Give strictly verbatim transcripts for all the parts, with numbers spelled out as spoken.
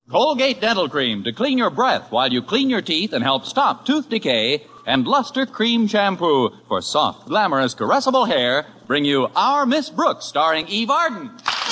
Colgate Dental Cream to clean your breath while you clean your teeth and help stop tooth decay. And Luster Cream Shampoo for soft, glamorous, caressable hair bring you Our Miss Brooks, starring Eve Arden.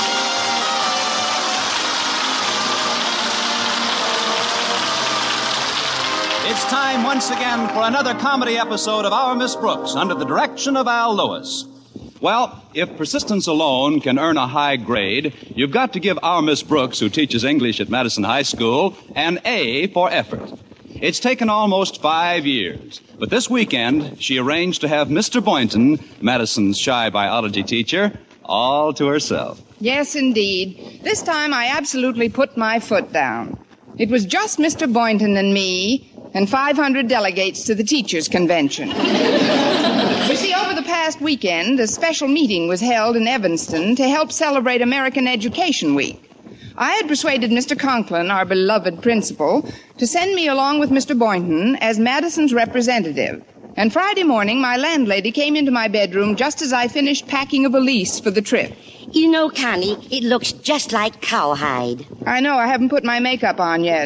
It's time once again for another comedy episode of Our Miss Brooks under the direction of Al Lewis. Well, if persistence alone can earn a high grade, you've got to give our Miss Brooks, who teaches English at Madison High School, an A for effort. It's taken almost five years, but this weekend she arranged to have Mister Boynton, Madison's shy biology teacher, all to herself. Yes, indeed. This time I absolutely put my foot down. It was just Mister Boynton and me and five hundred delegates to the teachers' convention. You see, over the past weekend, a special meeting was held in Evanston to help celebrate American Education Week. I had persuaded Mister Conklin, our beloved principal, to send me along with Mister Boynton as Madison's representative. And Friday morning, my landlady came into my bedroom just as I finished packing a valise for the trip. You know, Connie, it looks just like cowhide. I know, I haven't put my makeup on yet.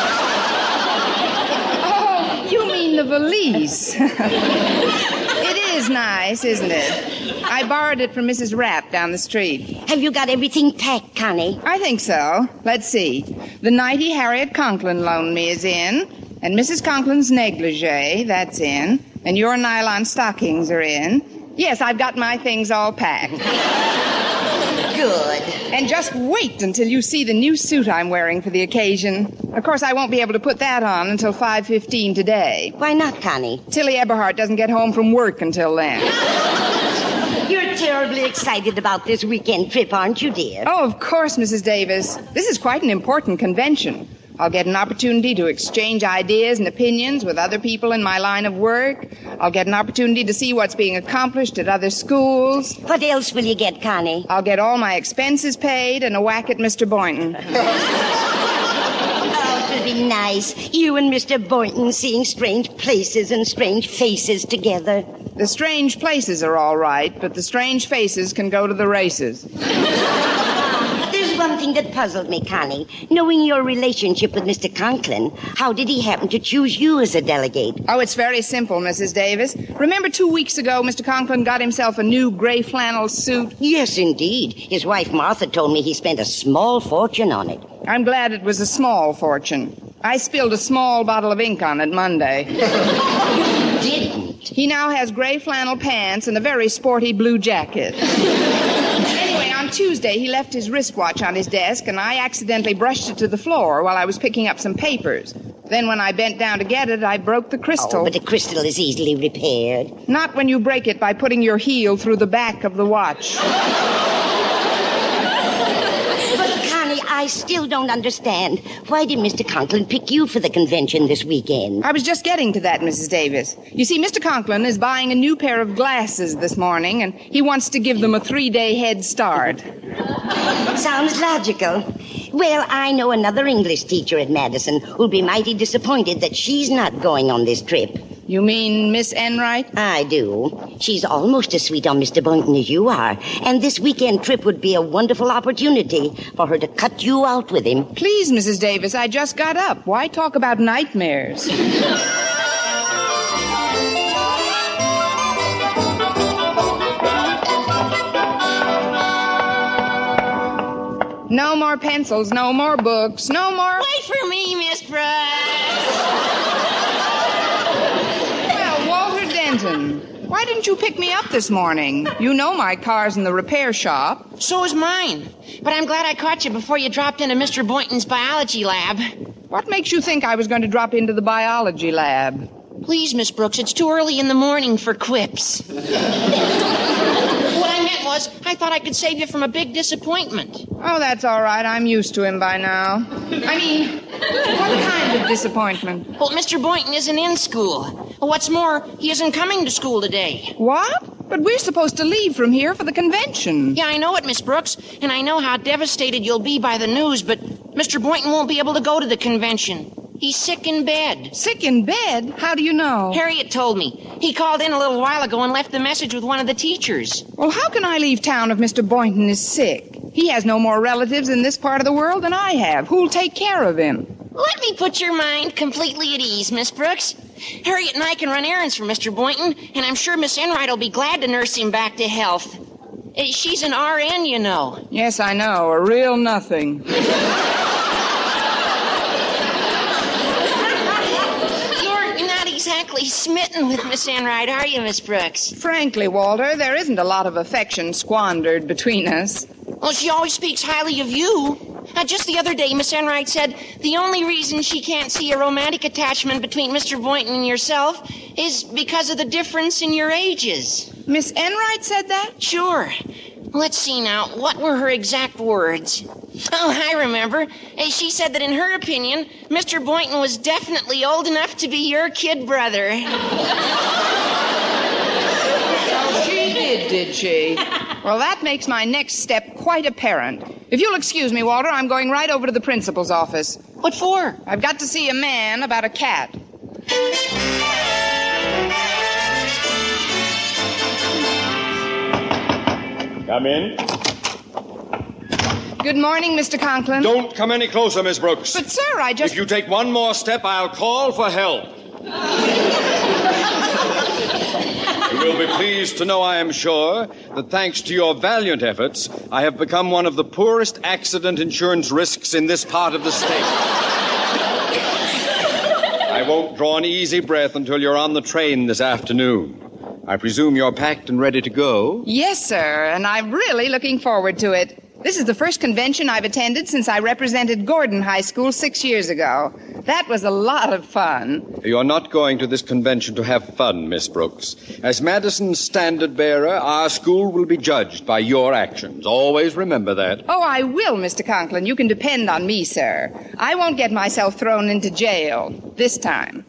Oh, you mean the valise. It is nice, isn't it? I borrowed it from Missus Rapp down the street. Have you got everything packed, Connie? I think so. Let's see. The nightie Harriet Conklin loaned me is in, and Missus Conklin's negligee, that's in, and your nylon stockings are in. Yes, I've got my things all packed. Good. And just wait until you see the new suit I'm wearing for the occasion. Of course, I won't be able to put that on until five fifteen today. Why not, Connie? Tilly Eberhardt doesn't get home from work until then. You're terribly excited about this weekend trip, aren't you, dear? Oh, of course, Missus Davis. This is quite an important convention. I'll get an opportunity to exchange ideas and opinions with other people in my line of work. I'll get an opportunity to see what's being accomplished at other schools. What else will you get, Connie? I'll get all my expenses paid and a whack at Mister Boynton. Oh, it'll be nice. You and Mister Boynton seeing strange places and strange faces together. The strange places are all right, but the strange faces can go to the races. There's one thing that puzzled me, Connie. Knowing your relationship with Mister Conklin, how did he happen to choose you as a delegate? Oh, it's very simple, Missus Davis. Remember two weeks ago, Mister Conklin got himself a new gray flannel suit? Yes, indeed. His wife Martha told me he spent a small fortune on it. I'm glad it was a small fortune. I spilled a small bottle of ink on it Monday. Didn't? He now has gray flannel pants and a very sporty blue jacket. Anyway, on Tuesday, he left his wristwatch on his desk, and I accidentally brushed it to the floor while I was picking up some papers. Then when I bent down to get it, I broke the crystal. Oh, but the crystal is easily repaired. Not when you break it by putting your heel through the back of the watch. I still don't understand. Why did Mister Conklin pick you for the convention this weekend? I was just getting to that, Missus Davis. You see, Mister Conklin is buying a new pair of glasses this morning, and he wants to give them a three-day head start. Sounds logical. Well, I know another English teacher at Madison who'll be mighty disappointed that she's not going on this trip. You mean Miss Enright? I do. She's almost as sweet on Mister Boynton as you are, and this weekend trip would be a wonderful opportunity for her to cut you out with him. Please, Missus Davis, I just got up. Why talk about nightmares? No more pencils, no more books, no more... Wait for me, Miss Brooks. Well, Walter Denton, why didn't you pick me up this morning? You know my car's in the repair shop. So is mine. But I'm glad I caught you before you dropped into Mister Boynton's biology lab. What makes you think I was going to drop into the biology lab? Please, Miss Brooks, it's too early in the morning for quips. What I meant was, I thought I could save you from a big disappointment. Oh, that's all right. I'm used to him by now. I mean, what kind of disappointment? Well, Mister Boynton isn't in school. What's more, he isn't coming to school today. What? But we're supposed to leave from here for the convention. Yeah, I know it, Miss Brooks, and I know how devastated you'll be by the news, but Mister Boynton won't be able to go to the convention. He's sick in bed. Sick in bed? How do you know? Harriet told me. He called in a little while ago and left the message with one of the teachers. Well, how can I leave town if Mister Boynton is sick? He has no more relatives in this part of the world than I have. Who'll take care of him? Let me put your mind completely at ease, Miss Brooks. Harriet and I can run errands for Mister Boynton, and I'm sure Miss Enright will be glad to nurse him back to health. Uh, She's an R N, you know. Yes, I know. A real nothing. You're not exactly smitten with Miss Enright, are you, Miss Brooks? Frankly, Walter, there isn't a lot of affection squandered between us. Well, she always speaks highly of you. Uh, just the other day, Miss Enright said the only reason she can't see a romantic attachment between Mister Boynton and yourself is because of the difference in your ages. Miss Enright said that? Sure. Let's see now. What were her exact words? Oh, I remember. Uh, She said that in her opinion, Mister Boynton was definitely old enough to be your kid brother. She did, did she? Well, that makes my next step quite apparent. If you'll excuse me, Walter, I'm going right over to the principal's office. What for? I've got to see a man about a cat. Come in. Good morning, Mister Conklin. Don't come any closer, Miss Brooks. But, sir, I just... If you take one more step, I'll call for help. You will be pleased to know, I am sure, that thanks to your valiant efforts, I have become one of the poorest accident insurance risks in this part of the state. I won't draw an easy breath until you're on the train this afternoon. I presume you're packed and ready to go? Yes, sir, and I'm really looking forward to it. This is the first convention I've attended since I represented Gordon High School six years ago. That was a lot of fun. You're not going to this convention to have fun, Miss Brooks. As Madison's standard bearer, our school will be judged by your actions. Always remember that. Oh, I will, Mister Conklin. You can depend on me, sir. I won't get myself thrown into jail this time.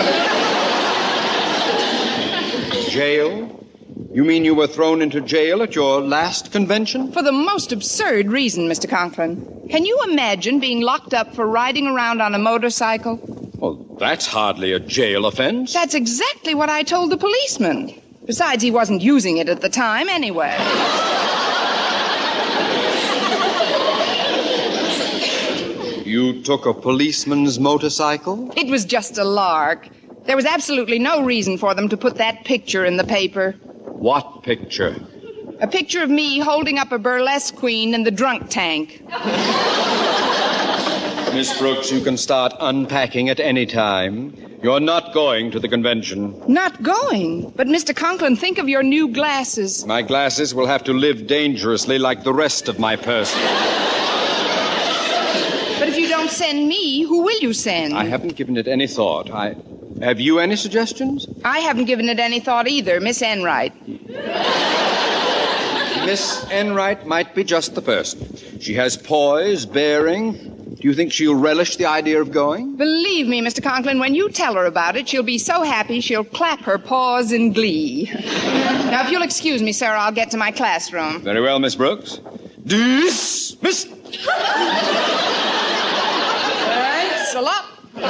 Jail? You mean you were thrown into jail at your last convention? For the most absurd reason, Mister Conklin. Can you imagine being locked up for riding around on a motorcycle? Well, that's hardly a jail offense. That's exactly what I told the policeman. Besides, he wasn't using it at the time anyway. You took a policeman's motorcycle? It was just a lark. There was absolutely no reason for them to put that picture in the paper. What picture? A picture of me holding up a burlesque queen in the drunk tank. Miss Brooks, you can start unpacking at any time. You're not going to the convention. Not going? But, Mister Conklin, think of your new glasses. My glasses will have to live dangerously like the rest of my person. But if you don't send me, who will you send? I haven't given it any thought. I... Have you any suggestions? I haven't given it any thought either, Miss Enright. Miss Enright might be just the person. She has poise, bearing. Do you think she'll relish the idea of going? Believe me, Mister Conklin, when you tell her about it, she'll be so happy she'll clap her paws in glee. Now, if you'll excuse me, sir, I'll get to my classroom. Very well, Miss Brooks. Dismissed! All right, so up.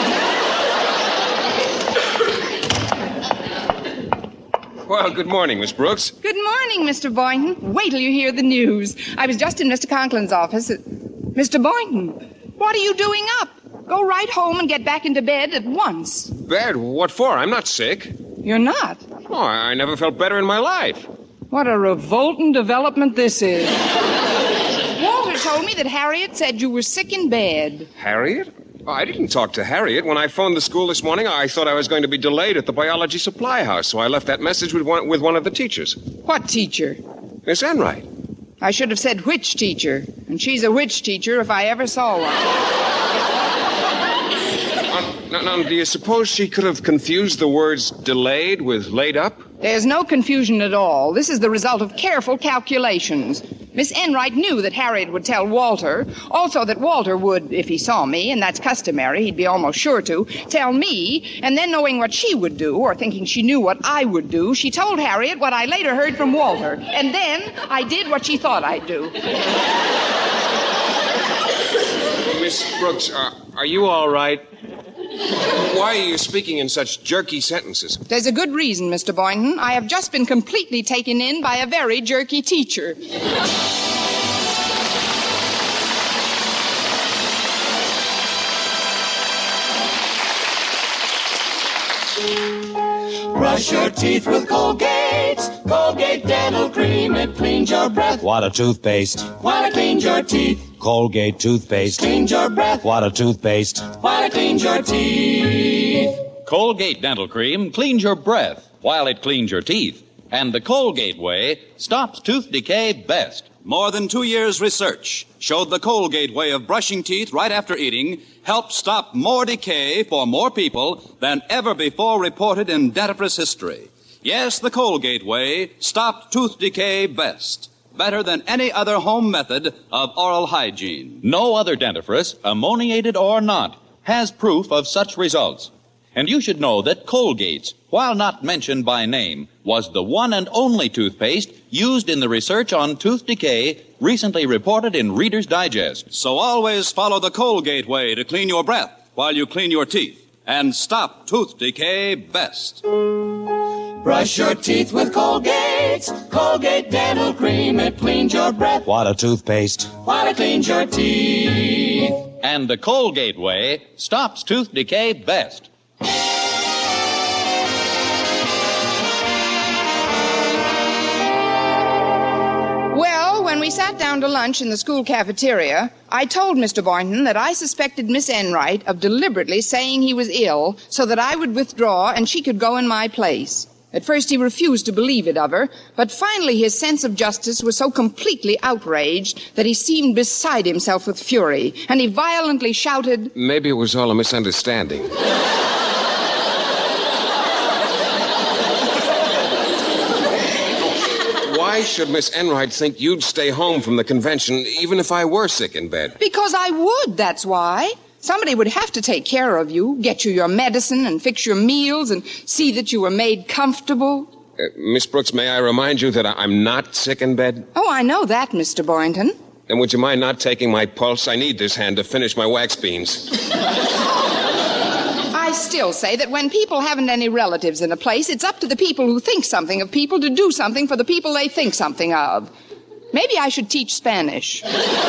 Well, good morning, Miss Brooks. Good morning, Mister Boynton. Wait till you hear the news. I was just in Mister Conklin's office. Mister Boynton, what are you doing up? Go right home and get back into bed at once. Bed? What for? I'm not sick. You're not? Oh, I I never felt better in my life. What a revolting development this is. Walter told me that Harriet said you were sick in bed. Harriet? Oh, I didn't talk to Harriet. When I phoned the school this morning, I thought I was going to be delayed at the biology supply house, so I left that message with one, with one of the teachers. What teacher? Miss Enright. I should have said which teacher. And she's a witch teacher if I ever saw one. Uh, now, now, do you suppose she could have confused the words delayed with laid up? There's no confusion at all. This is the result of careful calculations. Miss Enright knew that Harriet would tell Walter, also that Walter would, if he saw me, and that's customary, he'd be almost sure to, tell me, and then knowing what she would do, or thinking she knew what I would do, she told Harriet what I later heard from Walter, and then I did what she thought I'd do. Miss Brooks, uh, are you all right? Why are you speaking in such jerky sentences? There's a good reason, Mister Boynton. I have just been completely taken in by a very jerky teacher. Brush your teeth with Colgate. Colgate Dental Cream, it cleans your breath. What a toothpaste. While it cleans your teeth. Colgate toothpaste. Cleans your breath. What a toothpaste. While it cleans your teeth. Colgate Dental Cream cleans your breath while it cleans your teeth. And the Colgate way stops tooth decay best. More than two years' research showed the Colgate way of brushing teeth right after eating helped stop more decay for more people than ever before reported in dentifrice history. Yes, the Colgate way stopped tooth decay best. Better than any other home method of oral hygiene. No other dentifrice, ammoniated or not, has proof of such results. And you should know that Colgate's, while not mentioned by name, was the one and only toothpaste used in the research on tooth decay recently reported in Reader's Digest. So always follow the Colgate way to clean your breath while you clean your teeth and stop tooth decay best. Brush your teeth with Colgate. Colgate Dental Cream, it cleans your breath. What a toothpaste. While it cleans your teeth. And the Colgate way stops tooth decay best. Well, when we sat down to lunch in the school cafeteria, I told Mister Boynton that I suspected Miss Enright of deliberately saying he was ill so that I would withdraw and she could go in my place. At first he refused to believe it of her, but finally his sense of justice was so completely outraged that he seemed beside himself with fury, and he violently shouted, Maybe it was all a misunderstanding. Why should Miss Enright think you'd stay home from the convention even if I were sick in bed? Because I would, that's why. Somebody would have to take care of you, get you your medicine and fix your meals and see that you were made comfortable. Uh, Miss Brooks, may I remind you that I- I'm not sick in bed? Oh, I know that, Mister Boynton. Then would you mind not taking my pulse? I need this hand to finish my wax beans. I still say that when people haven't any relatives in a place, it's up to the people who think something of people to do something for the people they think something of. Maybe I should teach Spanish.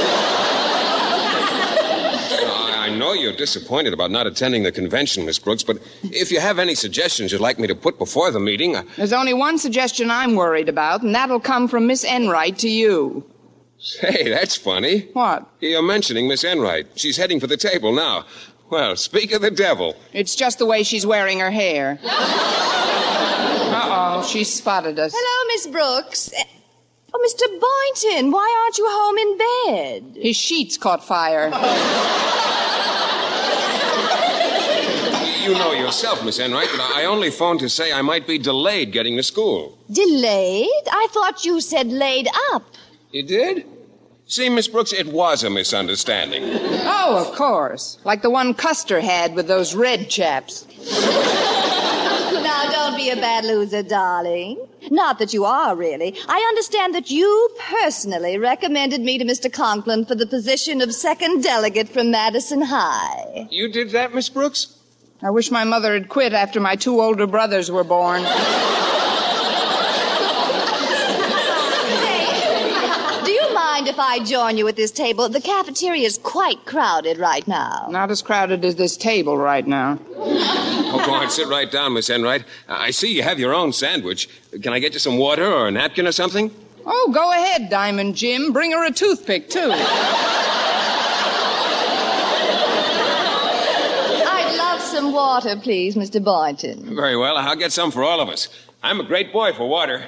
I know you're disappointed about not attending the convention, Miss Brooks, but if you have any suggestions you'd like me to put before the meeting... I... There's only one suggestion I'm worried about, and that'll come from Miss Enright to you. Say, that's funny. What? You're mentioning Miss Enright. She's heading for the table now. Well, speak of the devil. It's just the way she's wearing her hair. Uh-oh, she spotted us. Hello, Miss Brooks. Oh, Mister Boynton, why aren't you home in bed? His sheets caught fire. You know yourself, Miss Enright, that I only phoned to say I might be delayed getting to school. Delayed? I thought you said laid up. You did? See, Miss Brooks, it was a misunderstanding. Oh, of course. Like the one Custer had with those red chaps. Now, don't be a bad loser, darling. Not that you are, really. I understand that you personally recommended me to Mister Conklin for the position of second delegate from Madison High. You did that, Miss Brooks? I wish my mother had quit after my two older brothers were born. If I join you at this table, the cafeteria is quite crowded right now. Not as crowded as this table right now. Oh, go on, sit right down, Miss Enright. I see you have your own sandwich. Can I get you some water or a napkin or something? Oh, go ahead, Diamond Jim. Bring her a toothpick, too. I'd love some water, please, Mister Boynton. Very well. I'll get some for all of us. I'm a great boy for water.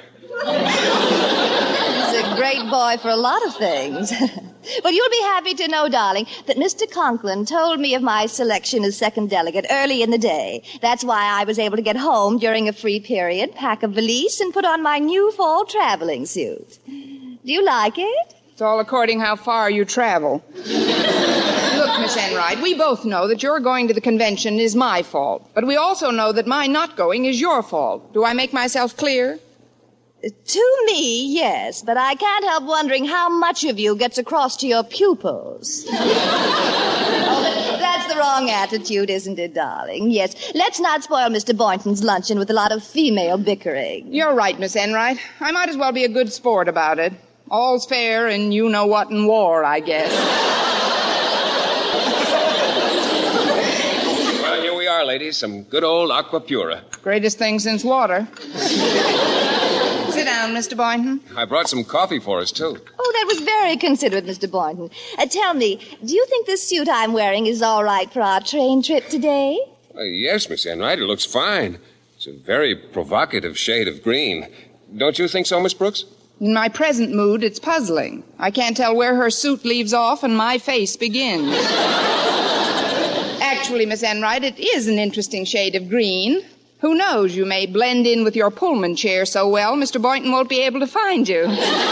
He's a great boy for a lot of things. Well, you'll be happy to know, darling, that Mister Conklin told me of my selection as second delegate early in the day. That's why I was able to get home during a free period, pack a valise, and put on my new fall traveling suit. Do you like it? It's all according how far you travel. Look, Miss Enright, we both know that your going to the convention is my fault. But we also know that my not going is your fault. Do I make myself clear? To me, yes, but I can't help wondering how much of you gets across to your pupils. Oh, that's the wrong attitude, isn't it, darling? Yes, let's not spoil Mister Boynton's luncheon with a lot of female bickering. You're right, Miss Enright. I might as well be a good sport about it. All's fair in you-know-what in war, I guess. are, ladies. Some good old aqua pura. Greatest thing since water. Sit down, Mister Boynton. I brought some coffee for us, too. Oh, that was very considerate, Mister Boynton. Uh, tell me, do you think this suit I'm wearing is all right for our train trip today? Uh, yes, Miss Enright, it looks fine. It's a very provocative shade of green. Don't you think so, Miss Brooks? In my present mood, it's puzzling. I can't tell where her suit leaves off and my face begins. Actually, Miss Enright, it is an interesting shade of green. Who knows, you may blend in with your Pullman chair so well, Mister Boynton won't be able to find you.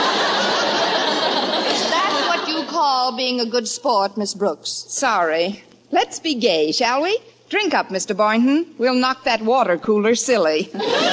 That's what you call being a good sport, Miss Brooks. Sorry. Let's be gay, shall we? Drink up, Mister Boynton. We'll knock that water cooler silly.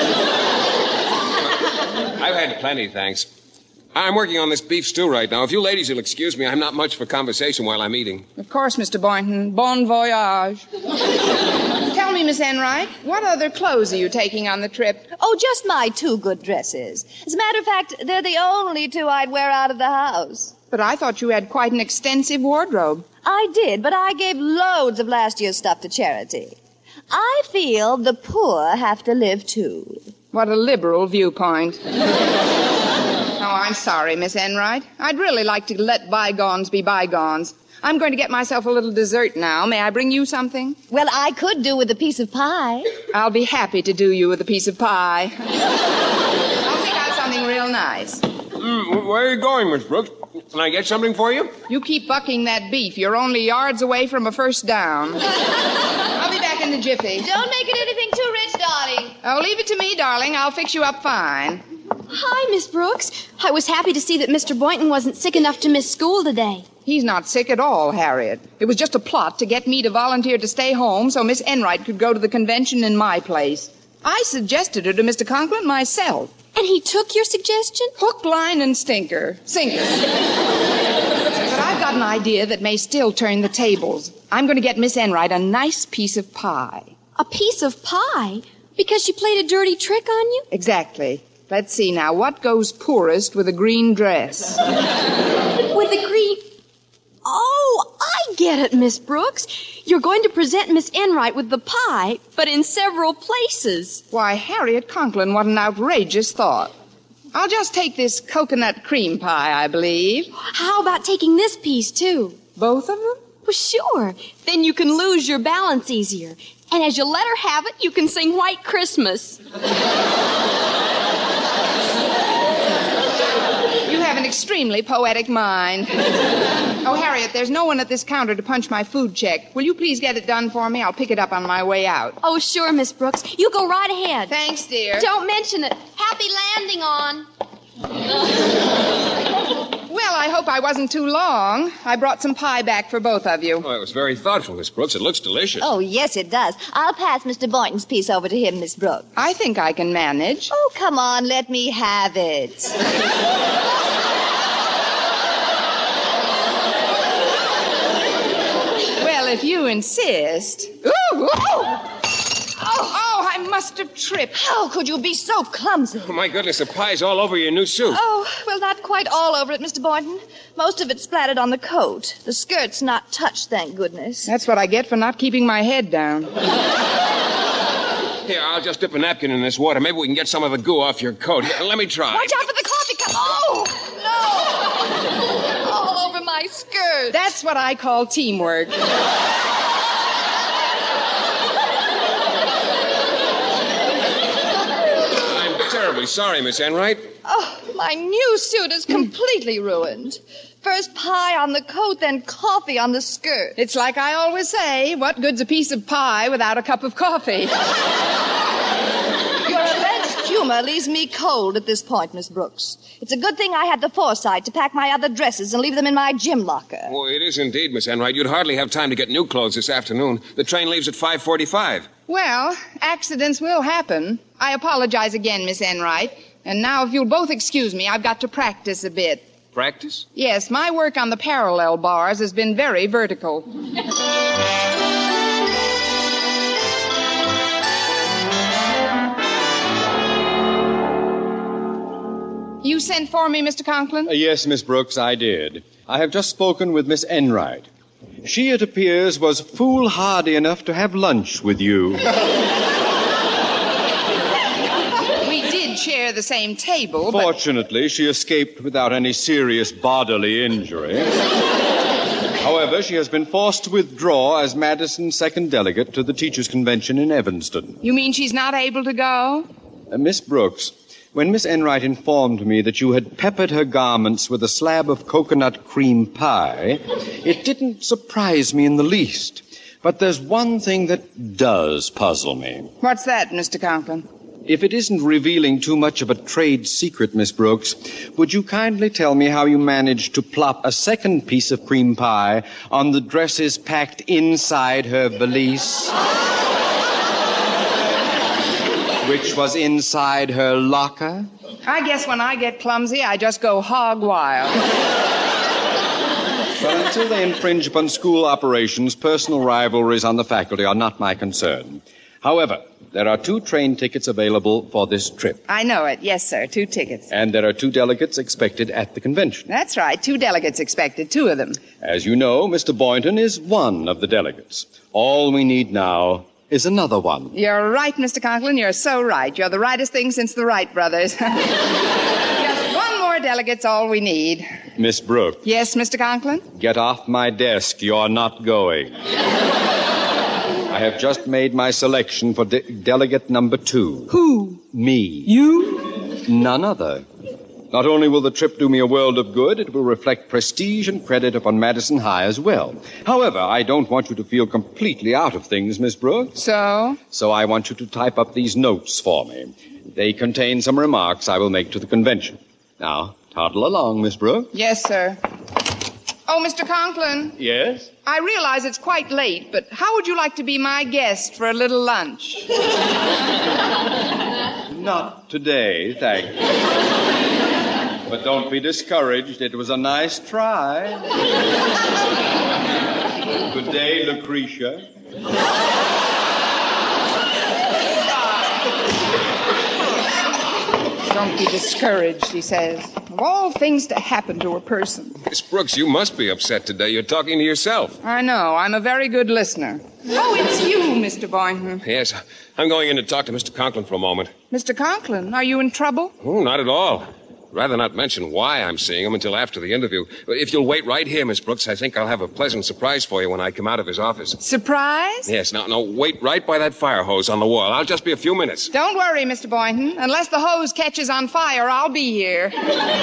I've had plenty, thanks. I'm working on this beef stew right now. If you ladies will excuse me, I'm not much for conversation while I'm eating. Of course, Mister Boynton. Bon voyage. Tell me, Miss Enright, what other clothes are you taking on the trip? Oh, just my two good dresses. As a matter of fact, they're the only two I'd wear out of the house. But I thought you had quite an extensive wardrobe. I did, but I gave loads of last year's stuff to charity. I feel the poor have to live, too. What a liberal viewpoint. Oh, I'm sorry, Miss Enright. I'd really like to let bygones be bygones. I'm going to get myself a little dessert now. May I bring you something? Well, I could do with a piece of pie. I'll be happy to do you with a piece of pie. I'll pick out something real nice. Mm, where are you going, Miss Brooks? Can I get something for you? You keep bucking that beef. You're only yards away from a first down. I'll be back in a jiffy. Don't make it anything too rich, darling. Oh, leave it to me, darling. I'll fix you up fine. Hi, Miss Brooks. I was happy to see that Mister Boynton wasn't sick enough to miss school today. He's not sick at all, Harriet. It was just a plot to get me to volunteer to stay home so Miss Enright could go to the convention in my place. I suggested her to Mister Conklin myself. And he took your suggestion? Hook, line, and stinker. Sinker. But I've got an idea that may still turn the tables. I'm going to get Miss Enright a nice piece of pie. A piece of pie? Because she played a dirty trick on you? Exactly. Let's see now. What goes poorest with a green dress? With a green... Oh, I get it, Miss Brooks. You're going to present Miss Enright with the pie, but in several places. Why, Harriet Conklin, what an outrageous thought. I'll just take this coconut cream pie, I believe. How about taking this piece, too? Both of them? Well, sure. Then you can lose your balance easier. And as you let her have it, you can sing White Christmas. You have an extremely poetic mind. Oh, Harriet, there's no one at this counter to punch my food check. Will you please get it done for me? I'll pick it up on my way out. Oh, sure, Miss Brooks. You go right ahead. Thanks, dear. Don't mention it. Happy landing on. Well, I hope I wasn't too long. I brought some pie back for both of you. Oh, it was very thoughtful, Miss Brooks. It looks delicious. Oh, yes, it does. I'll pass Mister Boynton's piece over to him, Miss Brooks. I think I can manage. Oh, come on, let me have it. Well, if you insist. Ooh, ooh. Oh, oh, I must have tripped. How could you be so clumsy? Oh, my goodness, the pie's all over your new suit. Oh, well, not quite all over it, Mister Boynton. Most of it's splattered on the coat. The skirt's not touched, thank goodness. That's what I get for not keeping my head down. Here, I'll just dip a napkin in this water. Maybe we can get some of the goo off your coat. Here, let me try. Watch out for the coffee cup. Oh, no. All over my skirt. That's what I call teamwork. Terribly sorry, Miss Enright. Oh, my new suit is completely ruined. First pie on the coat, then coffee on the skirt. It's like I always say, what good's a piece of pie without a cup of coffee? Your alleged humor leaves me cold at this point, Miss Brooks. It's a good thing I had the foresight to pack my other dresses and leave them in my gym locker. Oh, it is indeed, Miss Enright. You'd hardly have time to get new clothes this afternoon. The train leaves at five forty-five. Well, accidents will happen. I apologize again, Miss Enright. And now, if you'll both excuse me, I've got to practice a bit. Practice? Yes, my work on the parallel bars has been very vertical. You sent for me, Mister Conklin? Uh, yes, Miss Brooks, I did. I have just spoken with Miss Enright. She, it appears, was foolhardy enough to have lunch with you. We did share the same table, but... Fortunately, she escaped without any serious bodily injury. However, she has been forced to withdraw as Madison's second delegate to the Teachers' Convention in Evanston. You mean she's not able to go? Uh, Miss Brooks, when Miss Enright informed me that you had peppered her garments with a slab of coconut cream pie, it didn't surprise me in the least. But there's one thing that does puzzle me. What's that, Mister Conklin? If it isn't revealing too much of a trade secret, Miss Brooks, would you kindly tell me how you managed to plop a second piece of cream pie on the dresses packed inside her valise? Which was inside her locker? I guess when I get clumsy, I just go hog wild. Well, until they infringe upon school operations, personal rivalries on the faculty are not my concern. However, there are two train tickets available for this trip. I know it. Yes, sir. Two tickets. And there are two delegates expected at the convention. That's right. Two delegates expected. Two of them. As you know, Mister Boynton is one of the delegates. All we need now is another one. You're right, Mister Conklin. You're so right. You're the rightest thing since the Wright brothers. Just one more delegate's all we need. Miss Brooks. Yes, Mister Conklin? Get off my desk. You're not going. I have just made my selection for de- delegate number two. Who? Me. You? None other. Not only will the trip do me a world of good, it will reflect prestige and credit upon Madison High as well. However, I don't want you to feel completely out of things, Miss Brooks. So? So I want you to type up these notes for me. They contain some remarks I will make to the convention. Now, toddle along, Miss Brooks. Yes, sir. Oh, Mister Conklin. Yes? I realize it's quite late, but how would you like to be my guest for a little lunch? Not today, thank you. But don't be discouraged. It was a nice try. Good day, Lucretia. Don't be discouraged, he says. Of all things to happen to a person. Miss Brooks, you must be upset today. You're talking to yourself. I know. I'm a very good listener. Oh, it's you, Mister Boynton. Yes, I'm going in to talk to Mister Conklin for a moment. Mister Conklin, are you in trouble? Oh, not at all. Rather not mention why I'm seeing him until after the interview. But if you'll wait right here, Miss Brooks, I think I'll have a pleasant surprise for you when I come out of his office. Surprise? Yes, now, no, wait right by that fire hose on the wall. I'll just be a few minutes. Don't worry, Mister Boynton. Unless the hose catches on fire, I'll be here.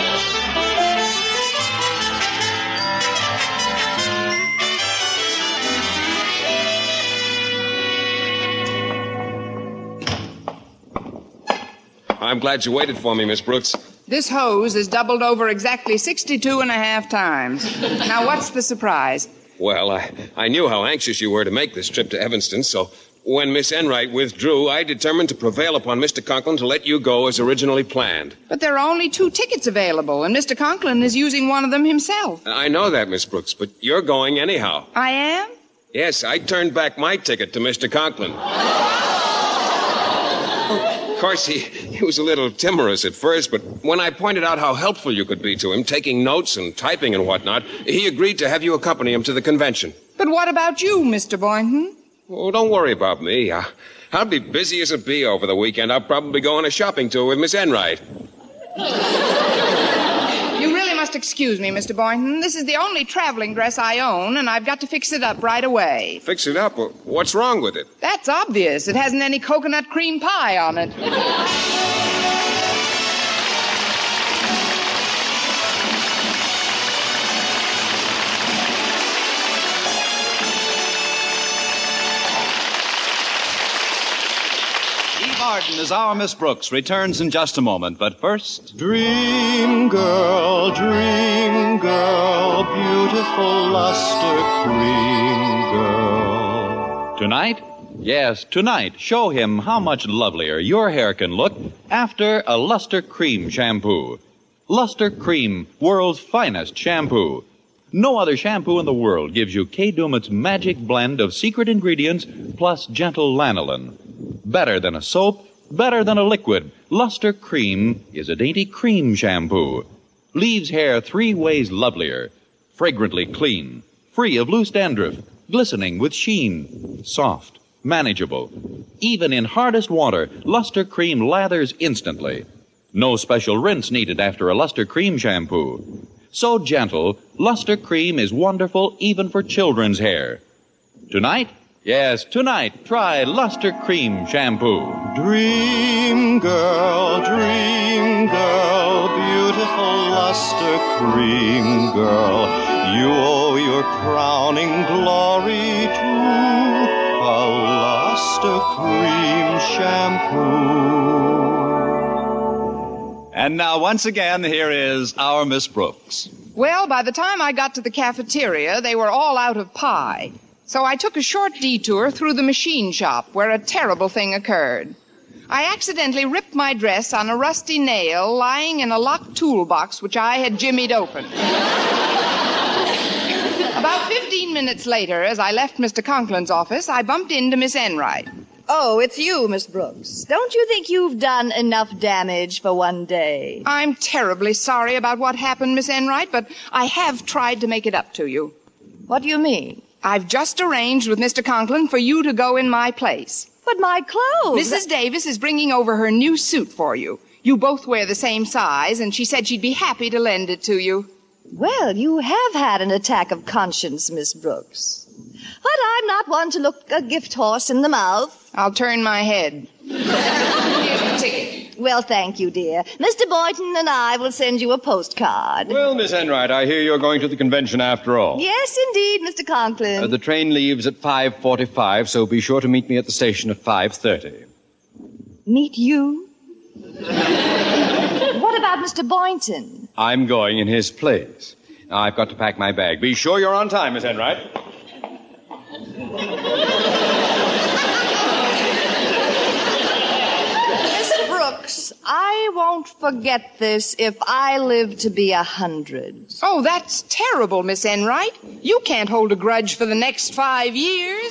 I'm glad you waited for me, Miss Brooks. This hose is doubled over exactly sixty-two and a half times. Now, what's the surprise? Well, I, I knew how anxious you were to make this trip to Evanston, so when Miss Enright withdrew, I determined to prevail upon Mister Conklin to let you go as originally planned. But there are only two tickets available, and Mister Conklin is using one of them himself. I know that, Miss Brooks, but you're going anyhow. I am? Yes, I turned back my ticket to Mister Conklin. Of course, he, he was a little timorous at first, but when I pointed out how helpful you could be to him, taking notes and typing and whatnot, he agreed to have you accompany him to the convention. But what about you, Mister Boynton? Oh, don't worry about me. I, I'll be busy as a bee over the weekend. I'll probably go on a shopping tour with Miss Enright. You really must excuse me, Mister Boynton. This is the only traveling dress I own, and I've got to fix it up right away. Fix it up? What's wrong with it? That's obvious. It hasn't any coconut cream pie on it. Martin as our Miss Brooks returns in just a moment, but first... Dream girl, dream girl, beautiful luster cream girl. Tonight? Yes, tonight, show him how much lovelier your hair can look after a Luster Cream shampoo. Luster Cream, world's finest shampoo. No other shampoo in the world gives you Kay Daumit's magic blend of secret ingredients plus gentle lanolin. Better than a soap, better than a liquid, Luster Cream is a dainty cream shampoo. Leaves hair three ways lovelier. Fragrantly clean, free of loose dandruff, glistening with sheen, soft, manageable. Even in hardest water, Luster Cream lathers instantly. No special rinse needed after a Luster Cream shampoo. So gentle, Luster Cream is wonderful even for children's hair. Tonight? Yes, tonight, try Luster Cream shampoo. Dream girl, dream girl, beautiful Luster Cream girl, you owe your crowning glory to a Luster Cream shampoo. And now, once again, here is our Miss Brooks. Well, by the time I got to the cafeteria, they were all out of pie. So I took a short detour through the machine shop where a terrible thing occurred. I accidentally ripped my dress on a rusty nail lying in a locked toolbox which I had jimmied open. About fifteen minutes later, as I left Mister Conklin's office, I bumped into Miss Enright. Oh, it's you, Miss Brooks. Don't you think you've done enough damage for one day? I'm terribly sorry about what happened, Miss Enright, but I have tried to make it up to you. What do you mean? I've just arranged with Mister Conklin for you to go in my place. But my clothes... Missus Davis is bringing over her new suit for you. You both wear the same size, and she said she'd be happy to lend it to you. Well, you have had an attack of conscience, Miss Brooks. But I'm not one to look a gift horse in the mouth. I'll turn my head. Here's the ticket. Well, thank you, dear. Mister Boynton and I will send you a postcard. Well, Miss Enright, I hear you're going to the convention after all. Yes, indeed, Mister Conklin. Uh, the train leaves at five forty-five, so be sure to meet me at the station at five thirty. Meet you? What about Mister Boynton? I'm going in his place. Now, I've got to pack my bag. Be sure you're on time, Miss Enright. Brooks, I won't forget this if I live to be a hundred. Oh, that's terrible, Miss Enright. You can't hold a grudge for the next five years.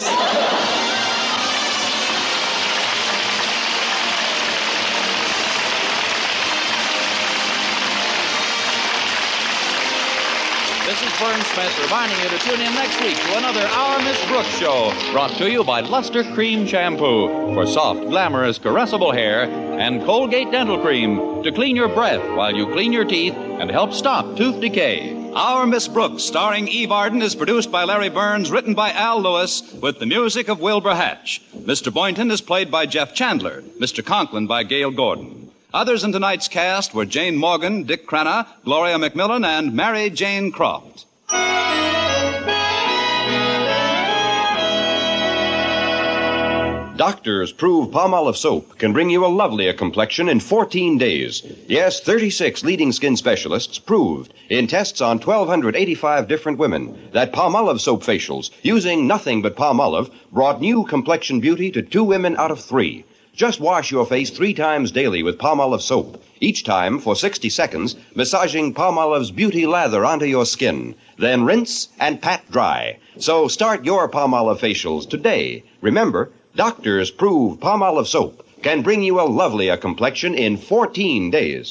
This is Vern Smith reminding you to tune in next week to another Our Miss Brooks show, brought to you by Luster Cream Shampoo for soft, glamorous, caressable hair, and Colgate Dental Cream to clean your breath while you clean your teeth and help stop tooth decay. Our Miss Brooks, starring Eve Arden, is produced by Larry Burns, written by Al Lewis, with the music of Wilbur Hatch. Mister Boynton is played by Jeff Chandler, Mister Conklin by Gail Gordon. Others in tonight's cast were Jane Morgan, Dick Crenna, Gloria McMillan, and Mary Jane Croft. Doctors prove Palmolive soap can bring you a lovelier complexion in fourteen days. Yes, thirty-six leading skin specialists proved in tests on one thousand two hundred eighty-five different women that Palmolive soap facials using nothing but Palmolive brought new complexion beauty to two women out of three. Just wash your face three times daily with Palmolive soap, each time for sixty seconds, massaging Palmolive's beauty lather onto your skin. Then rinse and pat dry. So start your Palmolive facials today. Remember, doctors prove Palmolive soap can bring you a lovelier complexion in fourteen days.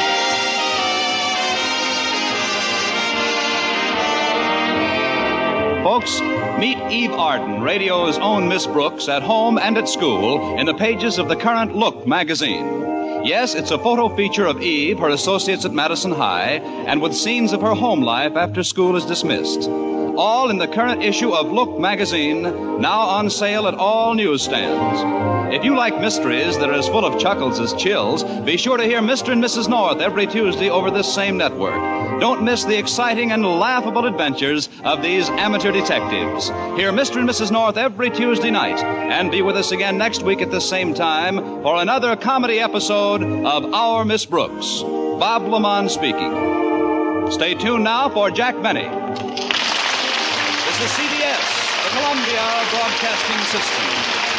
Folks, meet Eve Arden, radio's own Miss Brooks, at home and at school in the pages of the current Look magazine. Yes, it's a photo feature of Eve, her associates at Madison High, and with scenes of her home life after school is dismissed. All in the current issue of Look magazine, now on sale at all newsstands. If you like mysteries that are as full of chuckles as chills, be sure to hear Mister and Missus North every Tuesday over this same network. Don't miss the exciting and laughable adventures of these amateur detectives. Hear Mister and Missus North every Tuesday night, and be with us again next week at the same time for another comedy episode of Our Miss Brooks. Bob Lamont speaking. Stay tuned now for Jack Benny. This is C B S, the Columbia Broadcasting System.